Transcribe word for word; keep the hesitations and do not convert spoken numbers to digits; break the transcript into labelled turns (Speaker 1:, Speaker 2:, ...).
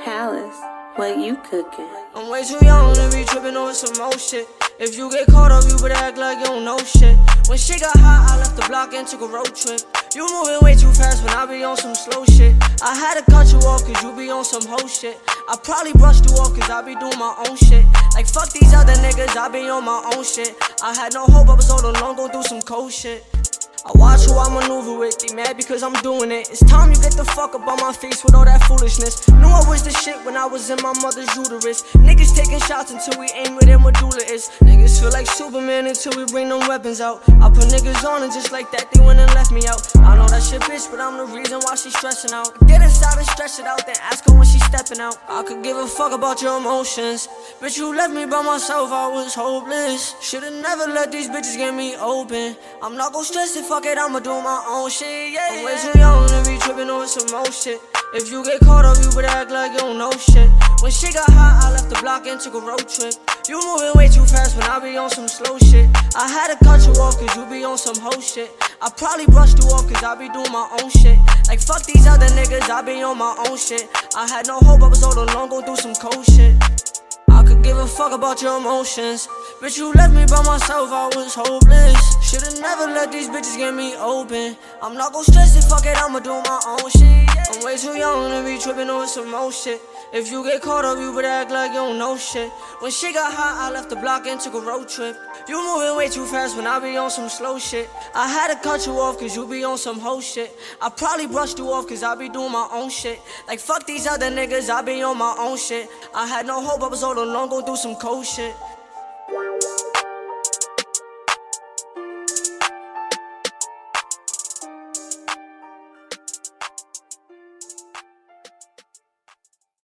Speaker 1: Palace, what you cooking?
Speaker 2: I'm way too young to be tripping on some more shit. If you get caught up, you better act like you don't know shit. When shit got hot, I left the block and took a road trip. You moving way too fast when I be on some slow shit. I had to cut you off cause you be on some hoe shit. I probably brushed you off cause I be doing my own shit. Like fuck these other niggas, I be on my own shit. I had no hope, I was all alone going through some cold shit. I watch who I maneuver with, they mad because I'm doing it. It's time you get the fuck up on my face with all that foolishness. Knew I was the shit when I was in my mother's uterus. Niggas taking shots until we aim with their medulla is. Niggas feel like Superman until we bring them weapons out. I put niggas on and just like that they went and left me out. I know that shit bitch, but I'm the reason why she stressing out. Get inside and stretch it out, then ask her when she stepping out. I could give a fuck about your emotions. Bitch, you left me by myself, I was hopeless. Should've never let these bitches get me open. I'm not gon' stress it, fuck it, I'ma do my own shit, yeah. I'm way too young to be tripping on some more shit. If you get caught up, you better act like you don't know shit. When shit got hot, I left the block and took a road trip. You moving way too fast when I be on some slow shit. I had to cut you off cause you be on some hoe shit. I probably brushed you off cause I be doing my own shit. Like fuck these other niggas, I be on my own shit. I had no hope, I was all alone going through some cold shit. I could give a fuck about your emotions. Bitch, you left me by myself, I was hopeless. Should've never let these bitches get me open. I'm not gon' stress it, fuck it, I'ma do my own shit. I'm way too young to be tripping on some more shit. If you get caught up, you better act like you don't know shit. When shit got hot, I left the block and took a road trip. You moving way too fast when I be on some slow shit. I had to cut you off cause you be on some hoe shit. I probably brushed you off cause I be doing my own shit. Like fuck these other niggas, I be on my own shit. I had no hope, I was all alone going through some cold shit.